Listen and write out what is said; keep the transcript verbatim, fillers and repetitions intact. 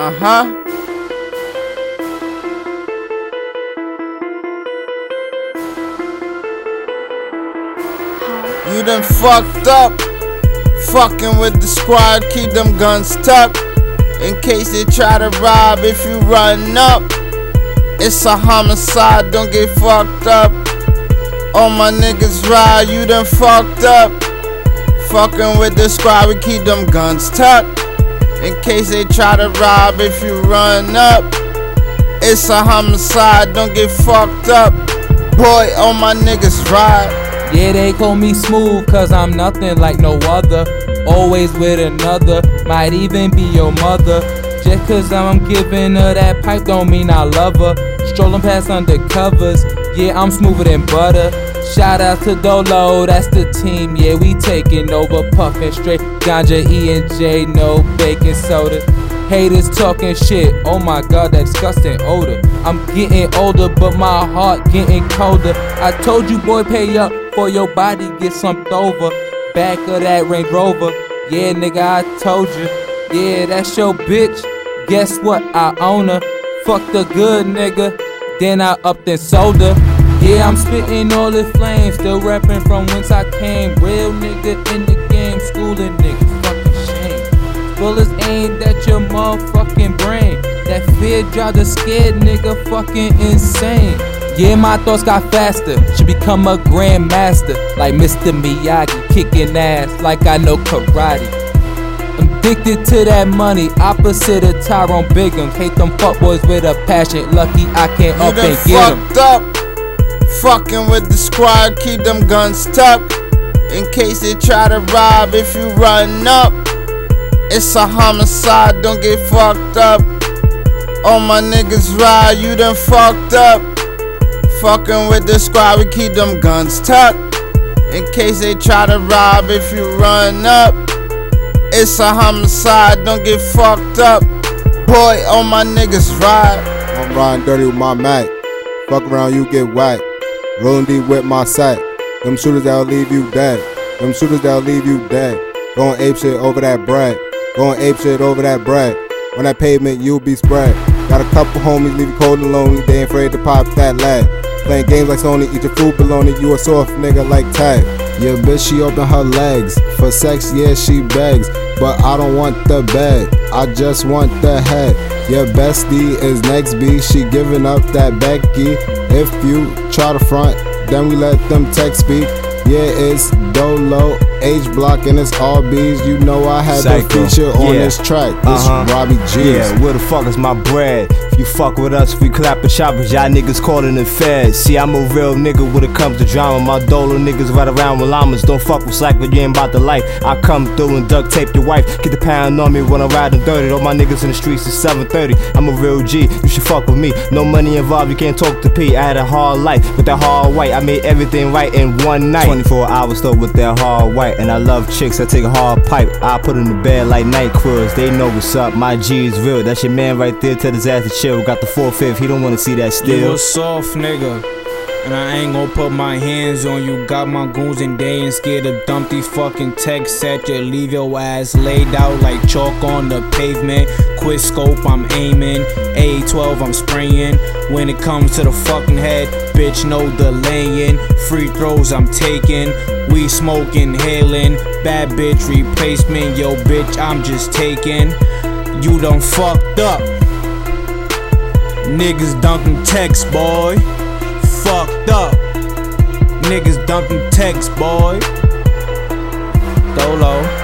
Uh-huh. You done fucked up. Fucking with the squad, keep them guns tucked. In case they try to rob if you run up. It's a homicide, don't get fucked up. All my niggas ride, you done fucked up. Fucking with the squad, we keep them guns tucked. In case they try to rob if you run up. It's a homicide, don't get fucked up. Boy, all my niggas ride. Yeah, they call me smooth, cause I'm nothing like no other. Always with another, might even be your mother. Just cause I'm giving her that pipe don't mean I love her. Strolling past undercovers, yeah, I'm smoother than butter. Shout out to Dolo, that's the team, yeah, we taking over. Puffin' straight ganja, E and J, no baking soda. Haters talking shit, oh my god, that disgusting odor. I'm getting older, but my heart getting colder. I told you, boy, pay up for your body get slumped over. Back of that Range Rover, yeah, nigga, I told you. Yeah, that's your bitch, guess what, I own her. Fuck the good nigga, then I upped and sold her. Yeah, I'm spitting all the flames, still rapping from whence I came. Real nigga in the game, schooling niggas, fucking shame. Bullets aimed at your motherfucking brain. That fear drive the scared nigga fucking insane. Yeah, my thoughts got faster, should become a grandmaster. Like Mister Miyagi, kicking ass like I know karate. Addicted to that money, opposite of Tyrone Bigham. Hate them fuckboys with a passion, lucky I can't up and get them. You done fucked up. Fucking with the squad, keep them guns tucked. In case they try to rob if you run up. It's a homicide, don't get fucked up. All my niggas ride, you done fucked up. Fucking with the squad, we keep them guns tucked. In case they try to rob if you run up. It's a homicide, don't get fucked up. Boy, all my niggas ride. I'm riding dirty with my Mac. Fuck around, you get whacked. Rolling deep with my sack. Them shooters that'll leave you dead. Them shooters that'll leave you dead. Going ape shit over that bread. Going ape shit over that bread. On that pavement, you'll be spread. Got a couple homies, leave you cold and lonely. They ain't afraid to pop that lad. Playing games like Sony, eat your food baloney. You a soft nigga like Tag. Yeah, bitch, she open her legs. For sex, yeah, she begs. But I don't want the bed, I just want the head. Your bestie is next B, she giving up that Becky. If you try to front, then we let them text speak. Yeah, it's Dolo, H Block, and it's all B's. You know I had the feature on yeah. this track. This uh-huh. Robbie G. Yeah, where the fuck is my bread? If you fuck with us, we clap and choppers. Y'all niggas calling the feds. See, I'm a real nigga when it comes to drama. My Dolo niggas right around with llamas. Don't fuck with slack when you ain't about the life. I come through and duct tape your wife. Get the pound on me when I'm riding dirty. All my niggas in the streets is seven thirty. I'm a real G, you should fuck with me. No money involved, you can't talk to P. I had a hard life with that hard white. I made everything right in one night. twenty-four hours though with that hard white. And I love chicks, I take a hard pipe. I put in the bed like night cruise. They know what's up, my G is real. That's your man right there, tell his ass to chill. Got the four fifth, he don't wanna see that still. You a soft nigga, and I ain't gon' put my hands on you. Got my goons and they ain't scared to dump these fucking texts at you. Leave your ass laid out like chalk on the pavement. Quit scope, I'm aiming. A twelve, I'm spraying. When it comes to the fucking head, bitch, no delaying. Free throws, I'm taking. We smoking, hailing. Bad bitch replacement. Yo, bitch, I'm just taking. You done fucked up. Niggas dumping text, boy. Fucked up. Niggas dumping text, boy. Dolo.